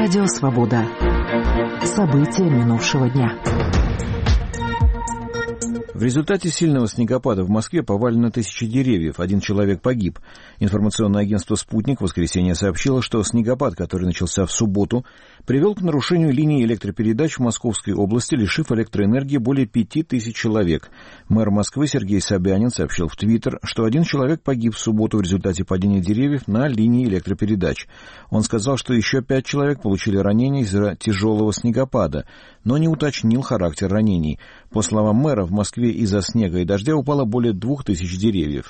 Радио «Свобода». События минувшего дня. В результате сильного снегопада в Москве повалено тысячи деревьев, 1 человек погиб. Информационное агентство «Спутник» в воскресенье сообщило, что снегопад, который начался в субботу, привел к нарушению линии электропередач в Московской области, лишив электроэнергии более 5000 человек. Мэр Москвы Сергей Собянин сообщил в Твиттер, что 1 человек погиб в субботу в результате падения деревьев на линии электропередач. Он сказал, что еще 5 человек получили ранения из-за тяжелого снегопада, но не уточнил характер ранений. По словам мэра, в Москве из-за снега и дождя упало более 2000 деревьев.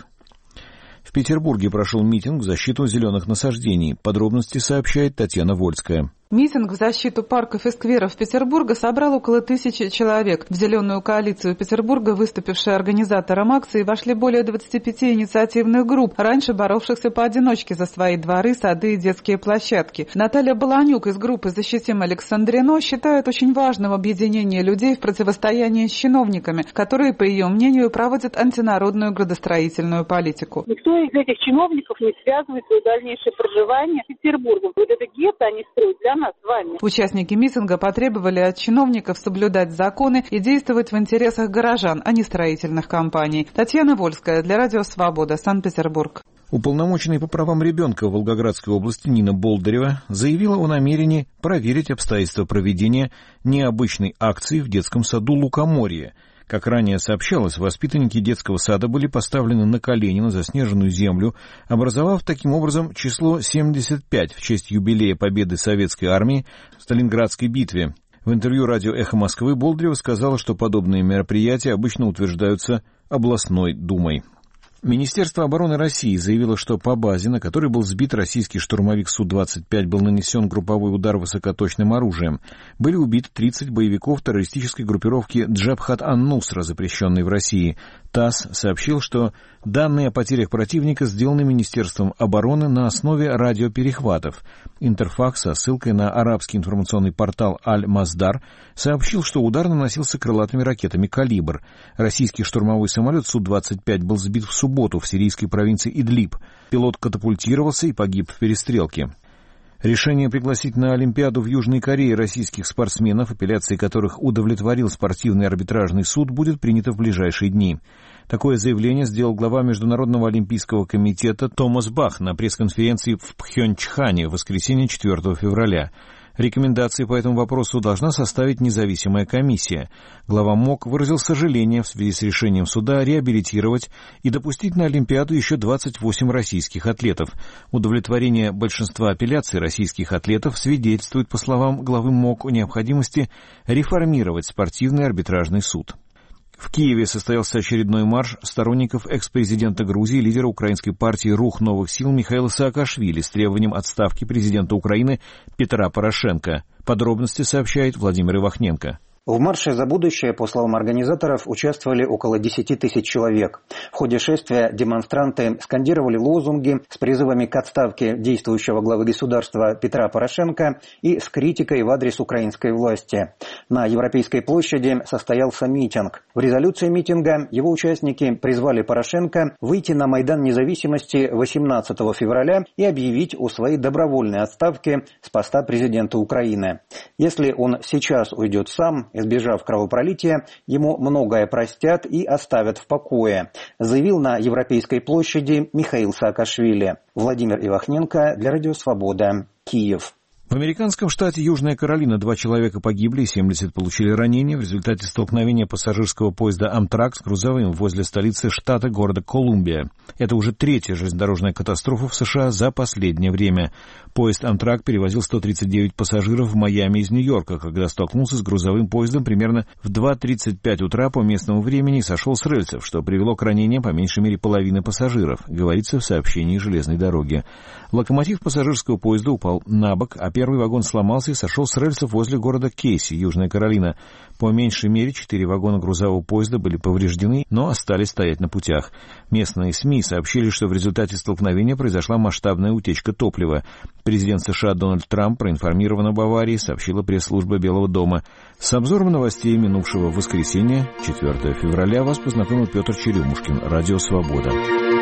В Петербурге прошел митинг в защиту зеленых насаждений. Подробности сообщает Татьяна Вольская. Митинг в защиту парков и скверов Петербурга собрал около 1000 человек. В «Зеленую коалицию Петербурга», выступившие организатором акции, вошли более 25 инициативных групп, раньше боровшихся поодиночке за свои дворы, сады и детские площадки. Наталья Баланюк из группы «Защитим Александрено» считает очень важным объединение людей в противостоянии с чиновниками, которые, по ее мнению, проводят антинародную градостроительную политику. Никто из этих чиновников не связывает свое дальнейшее проживание с Петербургом. Вот это гетто они строят для нас с вами. Участники митинга потребовали от чиновников соблюдать законы и действовать в интересах горожан, а не строительных компаний. Татьяна Вольская для Радио «Свобода», Санкт-Петербург. Уполномоченная по правам ребенка в Волгоградской области Нина Болдырева заявила о намерении проверить обстоятельства проведения необычной акции в детском саду «Лукоморье». Как ранее сообщалось, воспитанники детского сада были поставлены на колени на заснеженную землю, образовав таким образом число 75 в честь юбилея победы советской армии в Сталинградской битве. В интервью радио «Эхо Москвы» Болдырева сказала, что подобные мероприятия обычно утверждаются областной думой. Министерство обороны России заявило, что по базе, на которой был сбит российский штурмовик Су-25, был нанесен групповой удар высокоточным оружием. Были убиты 30 боевиков террористической группировки «Джабхат ан-Нусра», запрещенной в России. ТАСС сообщил, что данные о потерях противника сделаны Министерством обороны на основе радиоперехватов. Интерфакс со ссылкой на арабский информационный портал «Аль-Масдар» сообщил, что удар наносился крылатыми ракетами «Калибр». Российский штурмовой самолет Су-25 был сбит в субботу в сирийской провинции Идлиб. Пилот катапультировался и погиб в перестрелке. Решение пригласить на Олимпиаду в Южной Корее российских спортсменов, апелляции которых удовлетворил спортивный арбитражный суд, будет принято в ближайшие дни. Такое заявление сделал глава Международного олимпийского комитета Томас Бах на пресс-конференции в Пхёнчхане в воскресенье 4 февраля. Рекомендации по этому вопросу должна составить независимая комиссия. Глава МОК выразил сожаление в связи с решением суда реабилитировать и допустить на Олимпиаду еще 28 российских атлетов. Удовлетворение большинства апелляций российских атлетов свидетельствует, по словам главы МОК, о необходимости реформировать спортивный арбитражный суд. В Киеве состоялся очередной марш сторонников экс-президента Грузии, лидера украинской партии «Рух новых сил» Михаила Саакашвили с требованием отставки президента Украины Петра Порошенко. Подробности сообщает Владимир Ивахненко. В марше за будущее, по словам организаторов, участвовали около 10 тысяч человек. В ходе шествия демонстранты скандировали лозунги с призывами к отставке действующего главы государства Петра Порошенко и с критикой в адрес украинской власти. На Европейской площади состоялся митинг. В резолюции митинга его участники призвали Порошенко выйти на Майдан Независимости 18 февраля и объявить о своей добровольной отставке с поста президента Украины. Если он сейчас уйдет сам, избежав кровопролития, ему многое простят и оставят в покое, заявил на Европейской площади Михаил Саакашвили. Владимир Ивахненко для Радио Свобода, Киев. В американском штате Южная Каролина 2 человека погибли и 70 получили ранения в результате столкновения пассажирского поезда «Амтрак» с грузовым возле столицы штата города Колумбия. Это уже 3-я железнодорожная катастрофа в США за последнее время. Поезд «Амтрак» перевозил 139 пассажиров в Майами из Нью-Йорка, когда столкнулся с грузовым поездом примерно в 2:35 утра по местному времени и сошел с рельсов, что привело к ранениям по меньшей мере половины пассажиров, говорится в сообщении железной дороги. Локомотив пассажирского поезда упал на бок, а первый вагон сломался и сошел с рельсов возле города Кейси, Южная Каролина. По меньшей мере 4 вагона грузового поезда были повреждены, но остались стоять на путях. Местные СМИ сообщили, что в результате столкновения произошла масштабная утечка топлива. Президент США Дональд Трамп проинформирован об аварии, сообщила пресс-служба Белого дома. С обзором новостей минувшего воскресенья, 4 февраля, вас познакомил Петр Черемушкин, Радио Свобода.